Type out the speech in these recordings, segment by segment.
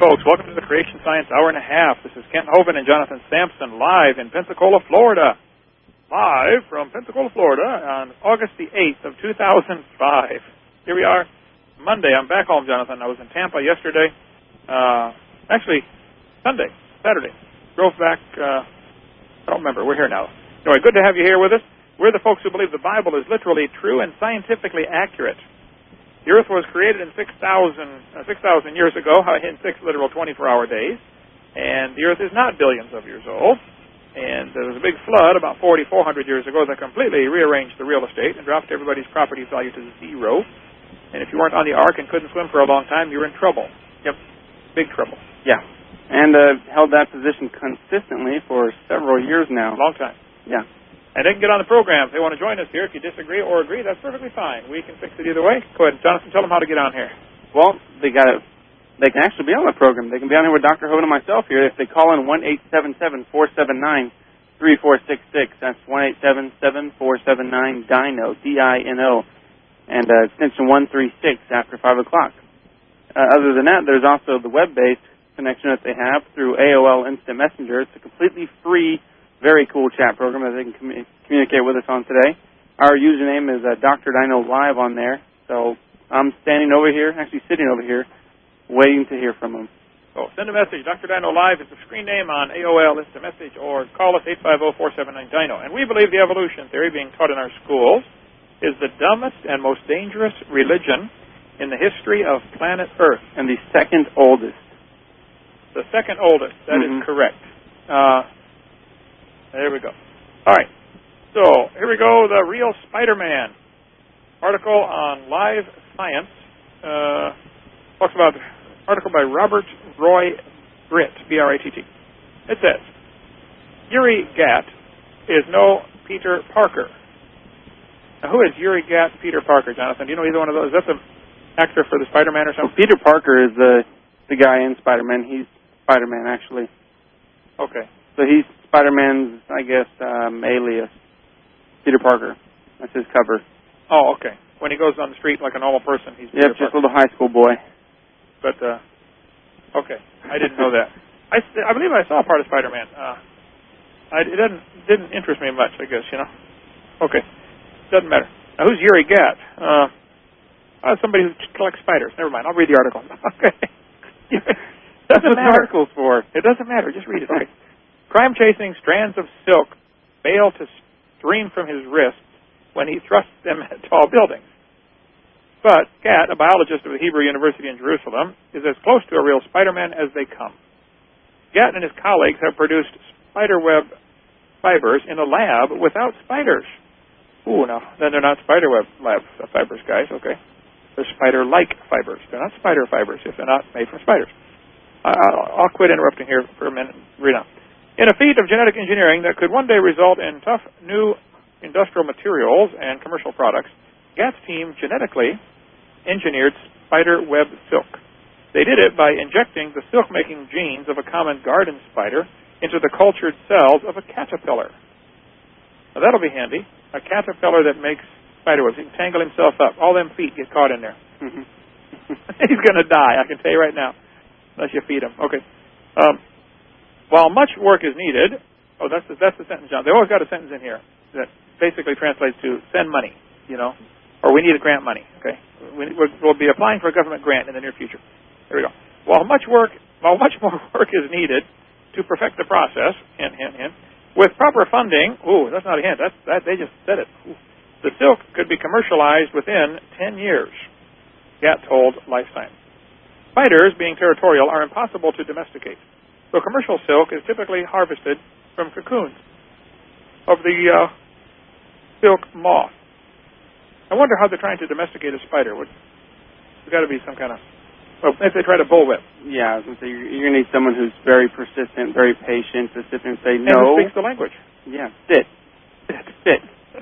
folks. Welcome to the Creation Science Hour and a Half. This is Kent Hovind and Jonathan Sampson live in Pensacola, Florida. Live from Pensacola, Florida on August the 8th of 2005. Here we are, Monday. I'm back home, Jonathan. I was in Tampa yesterday. Actually, Saturday. Drove back, I don't remember. We're here now. Anyway, good to have you here with us. We're the folks who believe the Bible is literally true and scientifically accurate. The Earth was created in 6,000 years ago, in 6 literal 24-hour days, and the Earth is not billions of years old. And there was a big flood about 4,400 years ago that completely rearranged the real estate and dropped everybody's property value to zero. And if you weren't on the ark and couldn't swim for a long time, you were in trouble. Yep, big trouble. Yeah, and held that position consistently for several years now. A long time. Yeah. And they can get on the program if they want to join us here. If you disagree or agree, that's perfectly fine. We can fix it either way. Go ahead, Jonathan, tell them how to get on here. Well, they can actually be on the program. They can be on here with Dr. Hovind and myself here if they call in 1-877-479-3466. That's 1-877-479-DINO, D-I-N-O, and extension 136 after 5 o'clock. Other than that, there's also the web-based connection that they have through AOL Instant Messenger. It's a completely free, very cool chat program that they can communicate with us on today. Our username is Dr. Dino Live on there. So I'm sitting over here, waiting to hear from them. So send a message. Dr. Dino Live is the screen name on AOL Instant Message, or call us 850-479-DINO. And we believe the evolution theory being taught in our schools is the dumbest and most dangerous religion in the history of planet Earth. And the second oldest. The second oldest. That is correct. There we go. All right. So here we go. The Real Spider-Man article on Live Science talks about article by Robert Roy Britt, B-R-A-T-T. It says, Uri Gat is no Peter Parker. Now, who is Uri Gat Peter Parker, Jonathan? Do you know either one of those? Is that the actor for the Spider-Man or something? Well, Peter Parker is the guy in Spider-Man. He's Spider-Man, actually. Okay. So he's Spider-Man's, I guess, alias. Peter Parker. That's his cover. Oh, okay. When he goes on the street like a normal person, he's Peter Parker. Just a little high school boy. But, okay. I didn't know that. I believe I saw part of Spider-Man. It didn't interest me much, I guess, you know. Okay. Doesn't matter. Now, who's Uri Gat? Somebody who collects spiders. Never mind. I'll read the article. Okay. Doesn't matter. Article's for. It doesn't matter. Just read it. Okay. Crime-chasing strands of silk fail to stream from his wrists when he thrusts them at tall buildings. But Gat, a biologist of the Hebrew University in Jerusalem, is as close to a real Spider-Man as they come. Gat and his colleagues have produced spiderweb fibers in a lab without spiders. Ooh, now, then they're not spiderweb lab fibers, guys, okay? They're spider-like fibers. They're not spider fibers if they're not made from spiders. I'll quit interrupting here for a minute and read on. In a feat of genetic engineering that could one day result in tough new industrial materials and commercial products, Gat's team genetically engineered spider web silk. They did it by injecting the silk-making genes of a common garden spider into the cultured cells of a caterpillar. Now, that'll be handy. A caterpillar that makes spider webs. He can tangle himself up. All them feet get caught in there. He's going to die, I can tell you right now, unless you feed him. Okay. While much work is needed, that's the sentence, John. They always got a sentence in here that basically translates to send money, you know, or we need a grant money, okay? We'll be applying for a government grant in the near future. There we go. While much more work is needed to perfect the process, hint, hint, hint, with proper funding, that's not a hint, they just said it. The silk could be commercialized within 10 years, Gat told Life Science. Spiders, being territorial, are impossible to domesticate. So commercial silk is typically harvested from cocoons of the silk moth. I wonder how they're trying to domesticate a spider. There's got to be some kind of... Well, if they try to bullwhip. Yeah, I was going to say, you're going to need someone who's very persistent, very patient, to sit there and say no. And who speaks the language. Yeah, sit. Sit.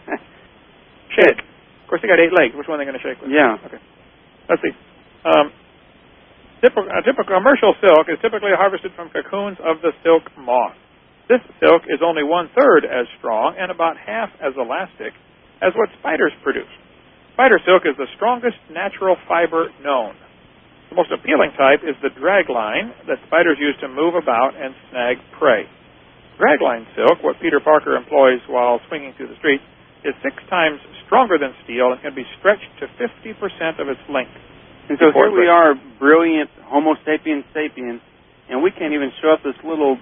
Shake. Of course, they got 8 legs. Which one are they going to shake with? Yeah. Okay. Let's see. Typical commercial silk is typically harvested from cocoons of the silk moth. This silk is only 1/3 as strong and about half as elastic as what spiders produce. Spider silk is the strongest natural fiber known. The most appealing type is the dragline that spiders use to move about and snag prey. Dragline silk, what Peter Parker employs while swinging through the streets, is 6 times stronger than steel and can be stretched to 50% of its length. And so here we are, brilliant Homo sapiens sapiens, and we can't even show up this little,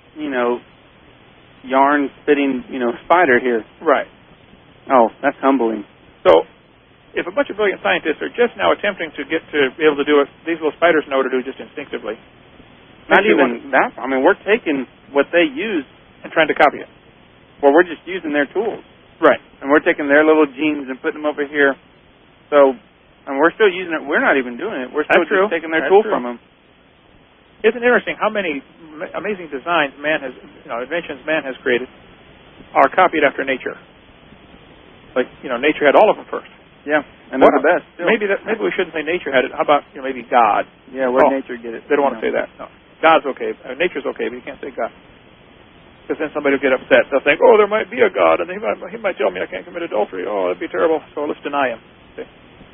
yarn-spitting, spider here. Right. Oh, that's humbling. So, if a bunch of brilliant scientists are just now attempting to get to be able to do what these little spiders know to do just instinctively, not even that. I mean, we're taking what they use and trying to copy it. Well, we're just using their tools. Right. And we're taking their little genes and putting them over here. So, and we're still using it. We're not even doing it. We're still just taking their tool from them. Isn't it interesting how many amazing designs inventions man has created are copied after nature? Like, nature had all of them first. Yeah, and they're the best. Still. Maybe we shouldn't say nature had it. How about maybe God? Yeah, where did nature get it? They don't want to say that. No, God's okay. Nature's okay, but you can't say God, because then somebody will get upset. They'll think, oh, there might be a God, and he might tell me I can't commit adultery. Oh, that'd be terrible. So let's deny him. Okay.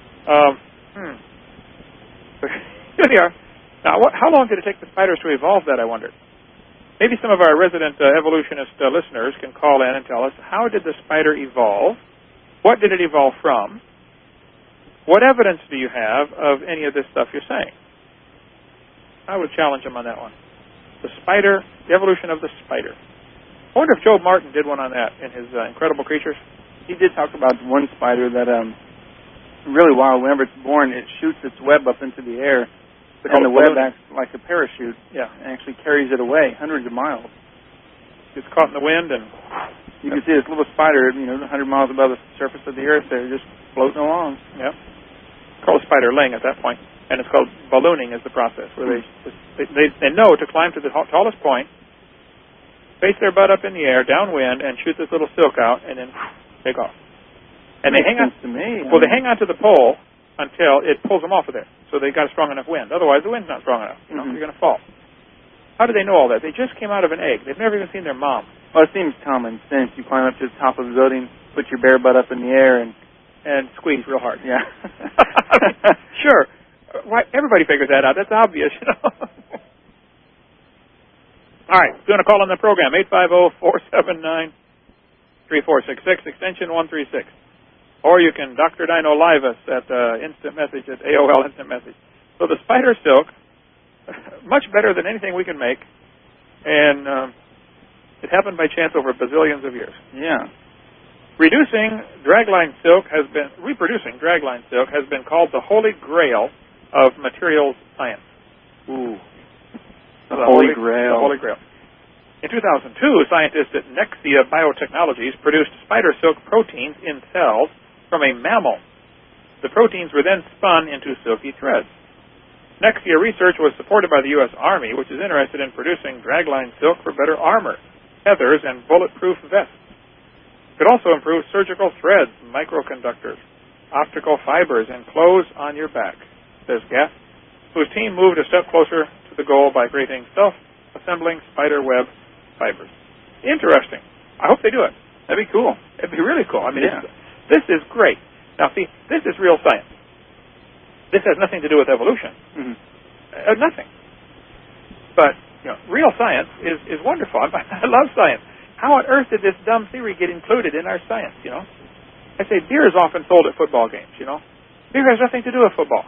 Here they are. Now, how long did it take the spiders to evolve that? I wonder. Maybe some of our resident evolutionist listeners can call in and tell us, how did the spider evolve? What did it evolve from? What evidence do you have of any of this stuff you're saying? I would challenge him on that one. The evolution of the spider. I wonder if Joe Martin did one on that in his Incredible Creatures. He did talk about one spider that, really wild. Whenever it's born, it shoots its web up into the air, but then the web acts like a parachute. Yeah. And actually carries it away hundreds of miles. It's caught in the wind, and you can see this little spider, 100 miles above the surface of the earth there, just floating along. Yeah. It's called a spiderling at that point, and it's called ballooning is the process, where they know to climb to the tallest point, face their butt up in the air, downwind, and shoot this little silk out, and then take off. And they hang on. They hang on to the pole until it pulls them off of there. So they got a strong enough wind. Otherwise, the wind's not strong enough. You're going to fall. How do they know all that? They just came out of an egg. They've never even seen their mom. Well, it seems common sense. You climb up to the top of the building, put your bare butt up in the air, and squeeze real hard. Yeah. Sure. Why, everybody figures that out. That's obvious, All right. If you want to call on the program, 850-479-3466, extension 136. Or you can Dr. Dino live us at Instant Message at AOL Instant Message. So the spider silk, much better than anything we can make, and it happened by chance over bazillions of years. Yeah. Reproducing dragline silk has been called the holy grail of materials science. Ooh. The Holy Grail. The Holy Grail. In 2002, scientists at Nexia Biotechnologies produced spider silk proteins in cells from a mammal. The proteins were then spun into silky threads. Nexia research was supported by the U.S. Army, which is interested in producing dragline silk for better armor, feathers, and bulletproof vests. It could also improve surgical threads, microconductors, optical fibers, and clothes on your back, says Gaff, whose team moved a step closer to the goal by creating self-assembling spider web fibers. Interesting. I hope they do it. That'd be cool. It'd be really cool. I mean, this is great. Now, see, this is real science. This has nothing to do with evolution. Nothing. But, real science is wonderful. I love science. How on earth did this dumb theory get included in our science, I say beer is often sold at football games, Beer has nothing to do with football.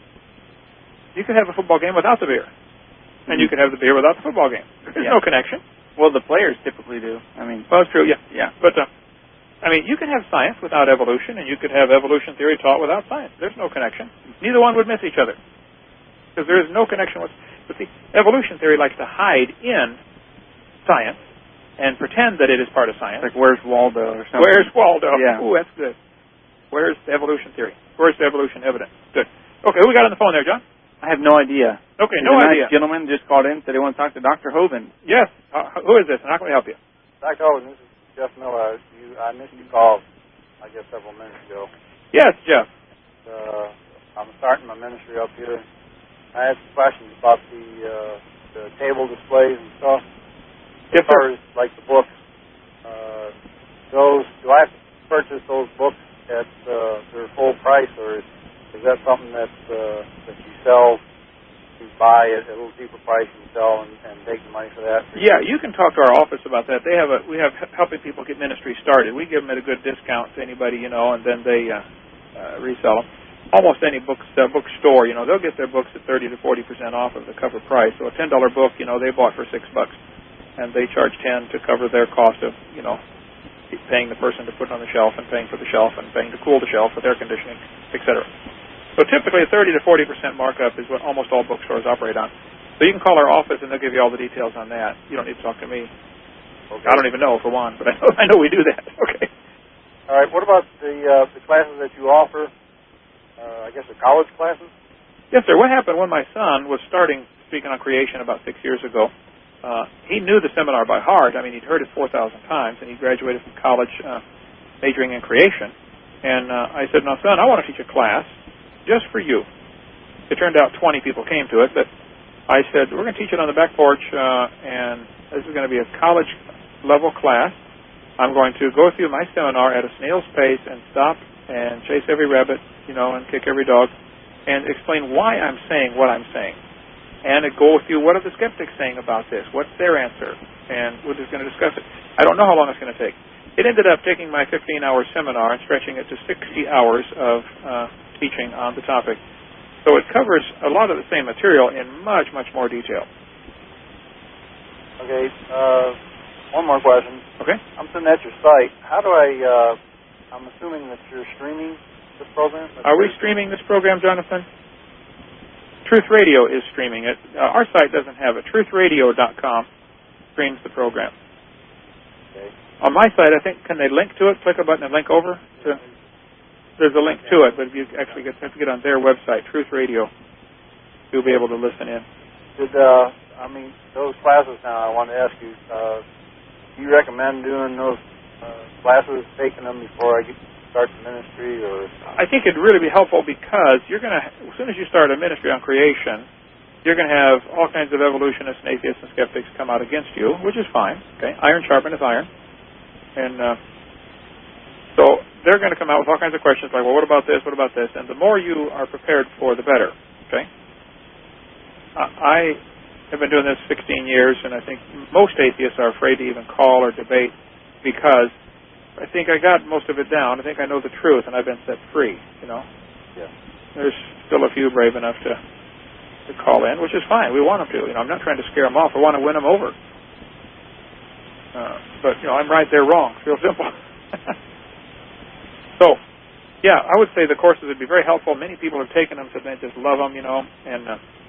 You can have a football game without the beer. And you can have the beer without the football game. There's no connection. Well, the players typically do. Well, it's true, yeah. But, you can have science without evolution, and you could have evolution theory taught without science. There's no connection. Neither one would miss each other. Because there is no connection with... But see, evolution theory likes to hide in science and pretend that it is part of science. Like, where's Waldo or something? Where's Waldo? Yeah. Ooh, that's good. Where's the evolution theory? Where's the evolution evidence? Good. Okay, who we got on the phone there, John? I have no idea. Okay, no idea. Nice gentleman just called in, said he wants to talk to Dr. Hovind. Yes. Who is this, and how can we help you? Dr. Hovind, this is Jeff Miller. I missed your call, I guess, several minutes ago. Yes, Jeff. I'm starting my ministry up here. I had some questions about the table displays and stuff. Yes, as far as, like, the books. Do I have to purchase those books at their full price, or is that something that you sell actually buy it at a little cheaper price and sell and take the money for that? Yeah, you can talk to our office about that. We have helping people get ministry started. We give them at a good discount to anybody, and then they resell them. Almost any bookstore, they'll get their books at 30 to 40% off of the cover price. So a $10 book, they bought for $6, and they charge $10 to cover their cost of, paying the person to put it on the shelf and paying for the shelf and paying to cool the shelf with air conditioning, etc. So typically a 30 to 40% markup is what almost all bookstores operate on. So you can call our office and they'll give you all the details on that. You don't need to talk to me. Okay. I don't even know, for one, but I know we do that. Okay. All right. What about the classes that you offer? I guess the college classes? Yes, sir. What happened when my son was starting speaking on creation about 6 years ago, he knew the seminar by heart. I mean, he'd heard it 4,000 times, and he graduated from college majoring in creation. And I said, now, son, I want to teach a class just for you. It turned out 20 people came to it, but I said, we're going to teach it on the back porch, and this is going to be a college-level class. I'm going to go through my seminar at a snail's pace and stop and chase every rabbit, and kick every dog, and explain why I'm saying what I'm saying. And go through what are the skeptics saying about this? What's their answer? And we're just going to discuss it. I don't know how long it's going to take. It ended up taking my 15-hour seminar and stretching it to 60 hours of teaching on the topic. So it covers a lot of the same material in much, much more detail. Okay. One more question. Okay. I'm sitting at your site. How do I'm assuming that you're streaming this program? Are we streaming this program, Jonathan? Truth Radio is streaming it. Our site doesn't have it. TruthRadio.com streams the program. Okay. On my site, I think, can they link to it? Click a button and link over? There's a link to it, but if you actually have to get on their website, Truth Radio, you'll be able to listen in. Those classes now, I want to ask you, do you recommend doing those classes, taking them before I start the ministry? Or I think it'd really be helpful because as soon as you start a ministry on creation, you're going to have all kinds of evolutionists and atheists and skeptics come out against you, which is fine. Okay, iron sharpeneth iron. And so they're going to come out with all kinds of questions like, well, what about this, what about this? And the more you are prepared for, the better. Okay? I have been doing this 16 years, and I think most atheists are afraid to even call or debate because I think I got most of it down. I think I know the truth, and I've been set free, Yeah. There's still a few brave enough to call in, which is fine. We want them to. I'm not trying to scare them off. I want to win them over. But, I'm right, they're wrong. It's real simple. So, yeah, I would say the courses would be very helpful. Many people have taken them, so they just love them, and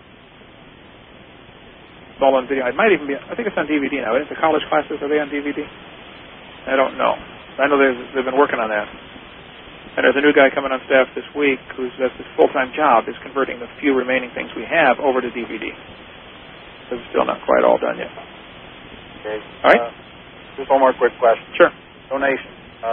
it's all on video. It might even be, I think it's on DVD now. Isn't the college classes, are they on DVD? I don't know. I know they've been working on that. And there's a new guy coming on staff this week that's his full-time job is converting the few remaining things we have over to DVD. So it's still not quite all done yet. Okay. All right? Just one more quick question. Sure. Donation.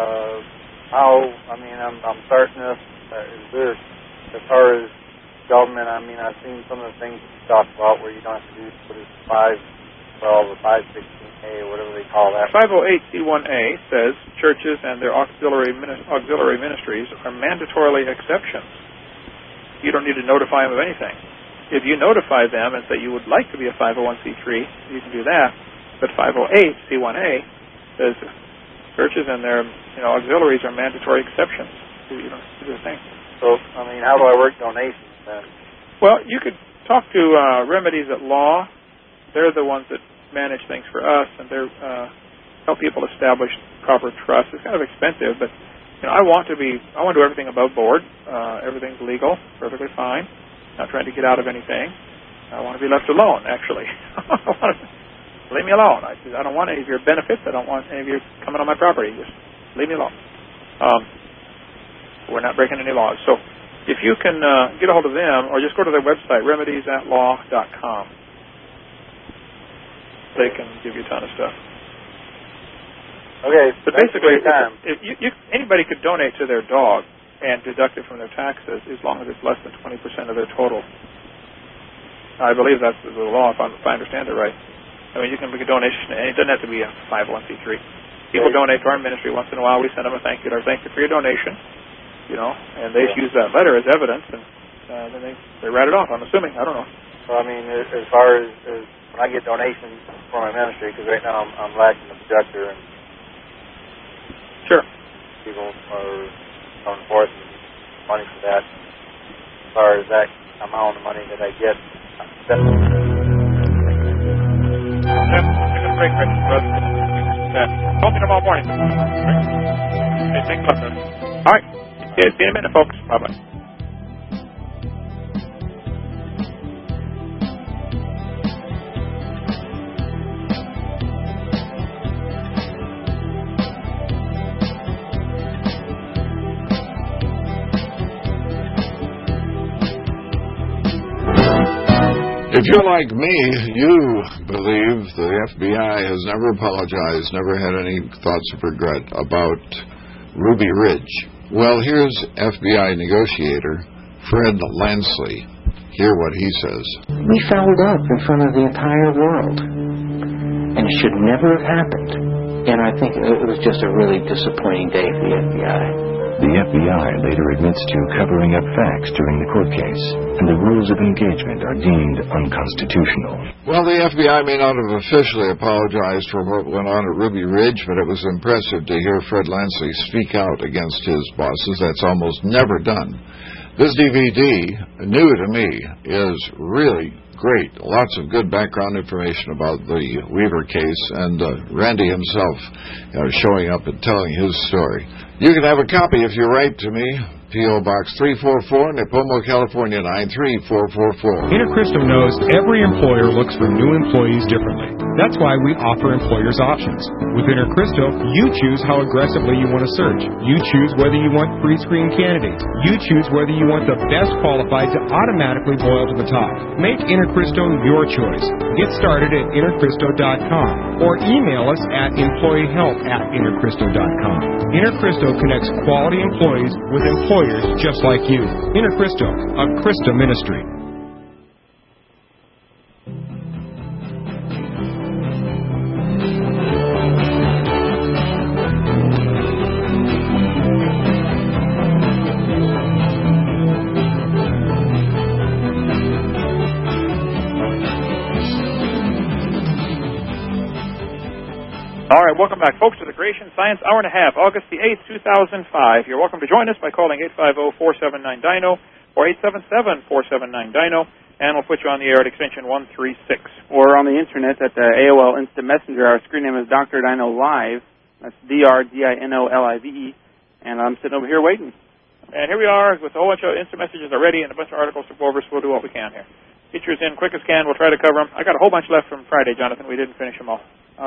I'm starting this. Is there, as far as government, I've seen some of the things you talk about where you don't have to do what is 512 or 516A or whatever they call that. 508C1A says churches and their auxiliary ministries are mandatorily exceptions. You don't need to notify them of anything. If you notify them and say you would like to be a 501c3, you can do that. But 508C1A says churches and their auxiliaries are mandatory exceptions. You don't do the thing. So, how do I work donations then? Well, you could talk to Remedies at Law. They're the ones that manage things for us, and they help people establish proper trust. It's kind of expensive, but I want to do everything above board. Everything's legal, perfectly fine. Not trying to get out of anything. I want to be left alone, actually. Leave me alone. I don't want any of your benefits. I don't want any of you coming on my property. Just leave me alone. We're not breaking any laws. So if you can get a hold of them, or just go to their website, remediesatlaw.com. They can give you a ton of stuff. Okay. But basically, anybody could donate to their dog and deduct it from their taxes as long as it's less than 20% of their total. I believe that's the law, if I understand it right. You can make a donation, and it doesn't have to be a 501c3. People donate to our ministry once in a while. We send them a thank you for your donation, and they use that letter as evidence, and then they write it off, I'm assuming. I don't know. So, I mean, as far as when I get donations for my ministry, because right now I'm lacking the projector, and sure, people are coming forth and money for that. As far as that amount of money that I get, that's a break, Rich. Call me tomorrow morning. Okay, thanks a lot, sir. All right. See you in a minute, folks. Bye-bye. If you're like me, you believe the FBI has never apologized, never had any thoughts of regret about Ruby Ridge. Well, here's FBI negotiator Fred Lansley. Hear what he says. We fouled up in front of the entire world, and it should never have happened. And I think it was just a really disappointing day for the FBI. The FBI later admits to covering up facts during the court case, and the rules of engagement are deemed unconstitutional. Well, the FBI may not have officially apologized for what went on at Ruby Ridge, but it was impressive to hear Fred Lansley speak out against his bosses. That's almost never done. This DVD, new to me, is really great. Lots of good background information about the Weaver case, and Randy himself showing up and telling his story. You can have a copy if you write to me, P.O. Box 344, Nipomo, California, 93444. InterCristo knows every employer looks for new employees differently. That's why we offer employers options. With InterCristo, you choose how aggressively you want to search. You choose whether you want pre-screen candidates. You choose whether you want the best qualified to automatically boil to the top. Make InterCristo your choice. Get started at intercristo.com or email us at employeehelp@intercristo.com. InterCristo connects quality employees with employers just like you. InterCristo, a Christa ministry. All right, welcome back, folks, to the Creation Science Hour and a Half, August the 8th, 2005. You're welcome to join us by calling 850-479-DINO or 877-479-DINO, and we'll put you on the air at extension 136. Or on the Internet at the AOL Instant Messenger. Our screen name is Dr. Dino Live. That's DRDINOLIVE, and I'm sitting over here waiting. And here we are with a whole bunch of instant messages already and a bunch of articles to go over, so we'll do what we can here. Features in quick as can. We'll try to cover them. I got a whole bunch left from Friday, Jonathan. We didn't finish them all.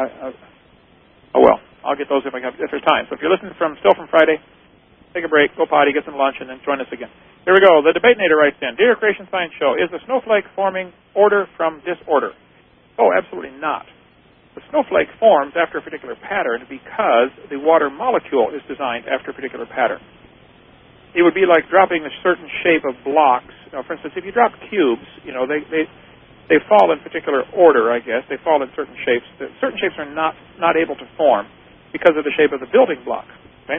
Oh, well, I'll get those if there's time. So if you're listening still from Friday, take a break, go potty, get some lunch, and then join us again. Here we go. The Debatenator writes in, Dear Creation Science Show, is the snowflake forming order from disorder? Oh, absolutely not. The snowflake forms after a particular pattern because the water molecule is designed after a particular pattern. It would be like dropping a certain shape of blocks. For instance, if you drop cubes, they fall in particular order, I guess. They fall in certain shapes. Certain shapes are not able to form because of the shape of the building block. Okay?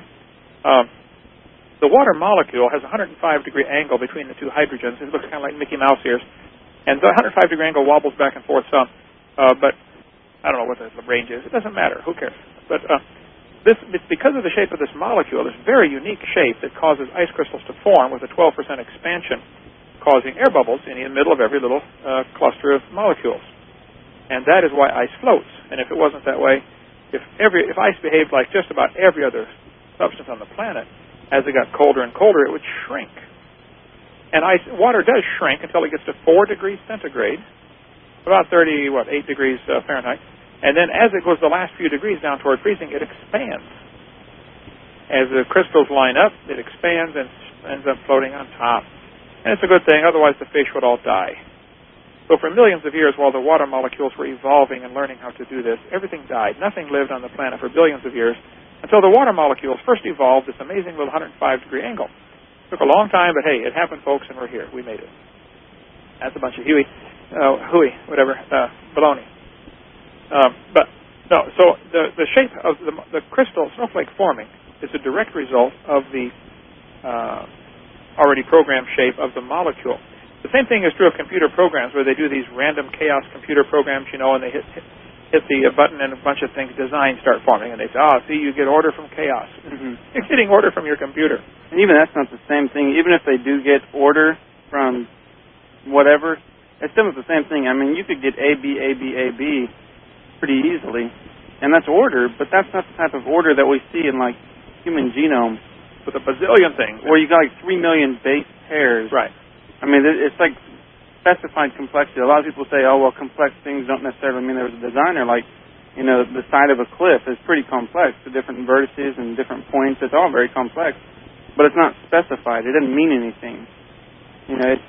The water molecule has a 105-degree angle between the two hydrogens. It looks kind of like Mickey Mouse ears. And the 105-degree angle wobbles back and forth some. But I don't know what the range is. It doesn't matter. Who cares? But it's because of the shape of this molecule, this very unique shape that causes ice crystals to form with a 12% expansion, causing air bubbles in the middle of every little cluster of molecules. And that is why ice floats. And if it wasn't that way, if ice behaved like just about every other substance on the planet, as it got colder and colder, it would shrink. And water does shrink until it gets to 4 degrees centigrade, about 8 degrees Fahrenheit. And then as it goes the last few degrees down toward freezing, it expands. As the crystals line up, it expands and ends up floating on top. And it's a good thing, otherwise the fish would all die. So for millions of years, while the water molecules were evolving and learning how to do this, everything died. Nothing lived on the planet for billions of years until the water molecules first evolved this amazing little 105-degree angle. It took a long time, but hey, it happened, folks, and we're here. We made it. That's a bunch of baloney. So the shape of the crystal snowflake forming is a direct result of the already programmed shape of the molecule. The same thing is true of computer programs where they do these random chaos computer programs, and they hit the button and a bunch of things, designs start forming, and they say, see, you get order from chaos. Mm-hmm. You're getting order from your computer. And even that's not the same thing. Even if they do get order from whatever, it's still not the same thing. I mean, you could get A, B, A, B, A, B pretty easily, and that's order, but that's not the type of order that we see in, like, human genome. With a bazillion things. Where you got, like, 3 million base pairs. Right. I mean, it's like specified complexity. A lot of people say, complex things don't necessarily mean there was a designer. Like, the side of a cliff is pretty complex. The different vertices and different points, it's all very complex. But it's not specified. It doesn't mean anything. It's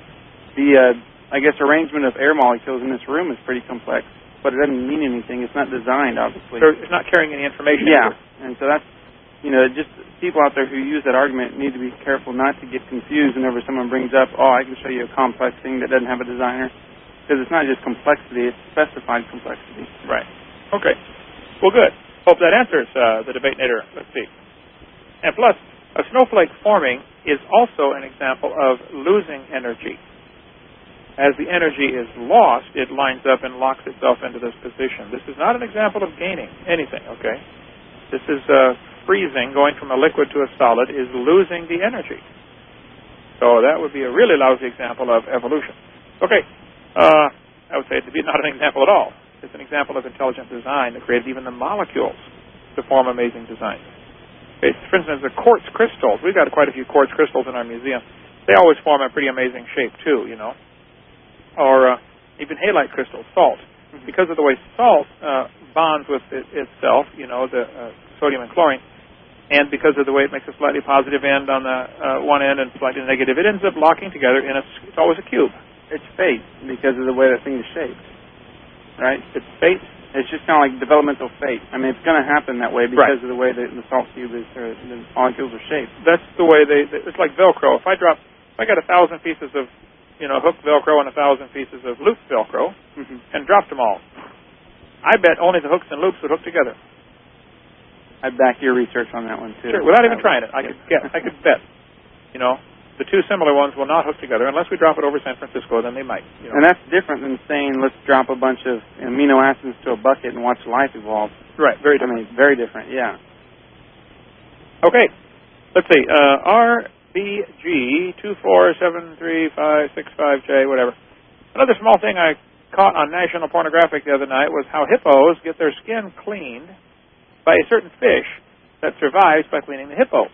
I guess, arrangement of air molecules in this room is pretty complex. But it doesn't mean anything. It's not designed, obviously. So it's not carrying any information. Yeah. And so that's, just people out there who use that argument need to be careful not to get confused whenever someone brings up, I can show you a complex thing that doesn't have a designer. Because it's not just complexity, it's specified complexity. Right. Okay. Well, good. Hope that answers the debate-nator. Let's see. And plus, a snowflake forming is also an example of losing energy. As the energy is lost, it lines up and locks itself into this position. This is not an example of gaining anything, okay? This is freezing, going from a liquid to a solid, is losing the energy. So that would be a really lousy example of evolution. Okay, I would say it's not an example at all. It's an example of intelligent design that created even the molecules to form amazing designs. Okay, for instance, the quartz crystals. We've got quite a few quartz crystals in our museum. They always form a pretty amazing shape, too, Or even halite crystals, salt. Because of the way salt bonds with itself, the sodium and chlorine, and because of the way it makes a slightly positive end on the one end and slightly negative, it ends up locking together it's always a cube. It's fate because of the way that thing is shaped, right? It's fate. It's just kind of like developmental fate. I mean, it's going to happen that way because of the way that the salt cube is, or the molecules are shaped. That's the way it's like Velcro. If I got 1,000 pieces of, hook Velcro and 1,000 pieces of loop Velcro and dropped them all, I bet only the hooks and loops would hook together. I'd back your research on that one, too. Sure, without even trying it. I could bet. The two similar ones will not hook together unless we drop it over San Francisco, then they might. And that's different than saying, let's drop a bunch of amino acids to a bucket and watch life evolve. Right, very different. Very different, yeah. Okay, let's see. RBG2473565J, whatever. Another small thing I caught on National Pornographic the other night was how hippos get their skin cleaned by a certain fish that survives by cleaning the hippo.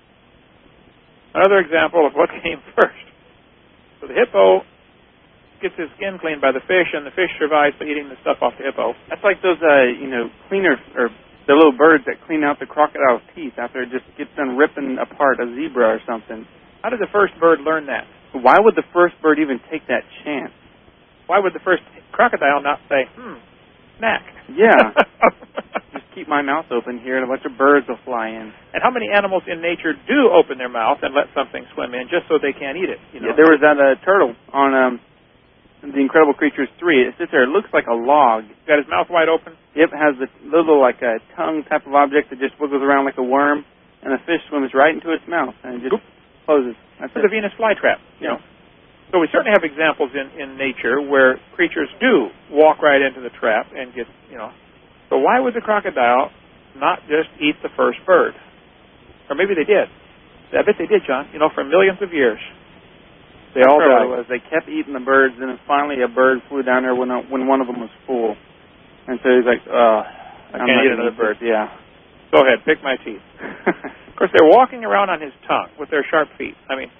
Another example of what came first. So the hippo gets his skin cleaned by the fish, and the fish survives by eating the stuff off the hippo. That's like those, cleaners, or the little birds that clean out the crocodile's teeth after it just gets done ripping apart a zebra or something. How did the first bird learn that? Why would the first bird even take that chance? Why would the first crocodile not say, snack? Yeah. Just keep my mouth open here and a bunch of birds will fly in. And how many animals in nature do open their mouth and let something swim in just so they can't eat it? Yeah, there was that turtle on The Incredible Creatures 3. It sits there. It looks like a log. Got his mouth wide open? Yep, has the little, like a tongue type of object that just wiggles around like a worm, and the fish swims right into its mouth, and it just closes. That's the Venus flytrap, you know. So we certainly have examples in nature where creatures do walk right into the trap and get, So why would the crocodile not just eat the first bird? Or maybe they did. I bet they did, John, for millions of years. They all died. They kept eating the birds, and then finally a bird flew down there when one of them was full. And so he's like, I can't eat another bird. Yeah. Go ahead, pick my teeth. Of course, they're walking around on his tongue with their sharp feet. I mean,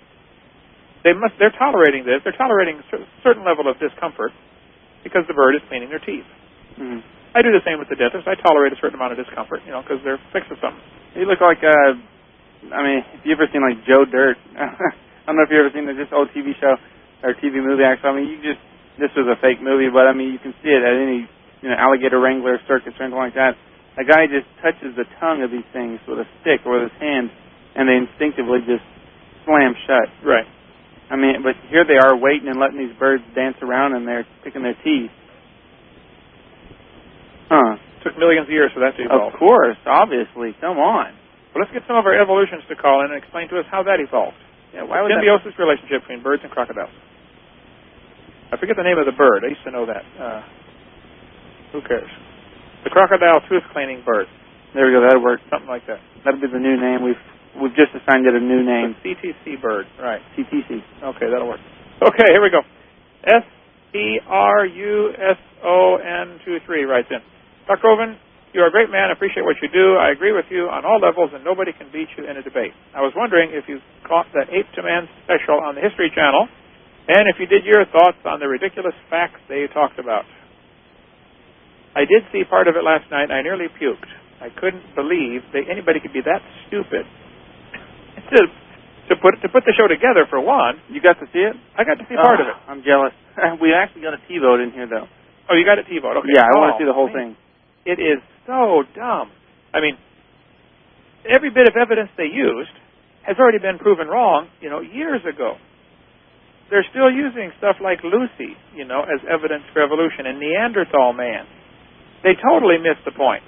they're tolerating this. They're tolerating a certain level of discomfort because the bird is cleaning their teeth. Mm-hmm. I do the same with the dentist. I tolerate a certain amount of discomfort, because they're fixing something. You look like, if you ever seen like Joe Dirt, I don't know if you ever seen this old TV show or TV movie. Actually, this was a fake movie, but you can see it at any alligator wrangler circus or anything like that. A guy just touches the tongue of these things with a stick or with his hand, and they instinctively just slam shut. Right. But here they are waiting and letting these birds dance around, and they're picking their teeth. Huh. Took millions of years for that to evolve. Of course, obviously. Come on. Well, let's get some of our evolutionists to call in and explain to us how that evolved. Yeah, why would symbiosis relationship between birds and crocodiles. I forget the name of the bird. I used to know that. Who cares? The crocodile tooth cleaning bird. There we go. That'll work. Something like that. That'll be the new name. We've just assigned it a new name. The CTC bird. Right. CTC. Okay, that'll work. Okay, here we go. SPRUSON23 writes in. Dr. Oven, you are a great man. I appreciate what you do. I agree with you on all levels, and nobody can beat you in a debate. I was wondering if you caught the Ape to Man special on the History Channel, and if you did, your thoughts on the ridiculous facts they talked about. I did see part of it last night, and I nearly puked. I couldn't believe that anybody could be that stupid to put the show together, for one. You got to see it? I got to see part of it. I'm jealous. We actually got a T-vote in here, though. Oh, you got a T-vote? Okay. Yeah, I want to see the whole thing. It is so dumb. I mean, every bit of evidence they used has already been proven wrong, years ago. They're still using stuff like Lucy, as evidence for evolution, and Neanderthal man. They totally missed the point,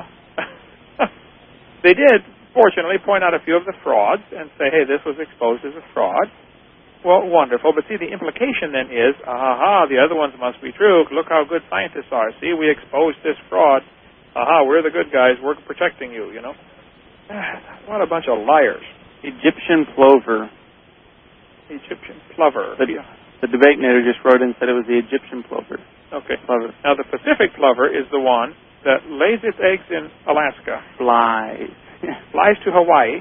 They did, fortunately, point out a few of the frauds and say, hey, this was exposed as a fraud. Well, wonderful. But see, the implication then is, the other ones must be true. Look how good scientists are. See, we exposed this fraud. We're the good guys. We're protecting you, What a bunch of liars. Egyptian plover. Egyptian plover. The Debatenator just wrote in and said it was the Egyptian plover. Okay. Plover. Now, the Pacific plover is the one that lays its eggs in Alaska. Flies. Flies to Hawaii.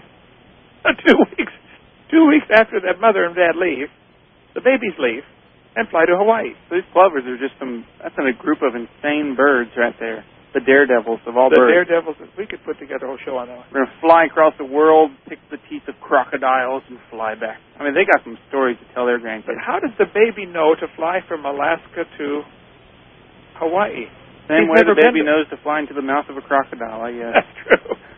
2 weeks after that mother and dad leave, the babies leave and fly to Hawaii. So these plovers are just that's a group of insane birds right there. The daredevils of all birds. The daredevils. We could put together a whole show on that one. We're going to fly across the world, pick the teeth of crocodiles, and fly back. I mean, they got some stories to tell their grandkids. But how does the baby know to fly from Alaska to Hawaii? Same way the baby knows to fly into the mouth of a crocodile, I guess. That's true.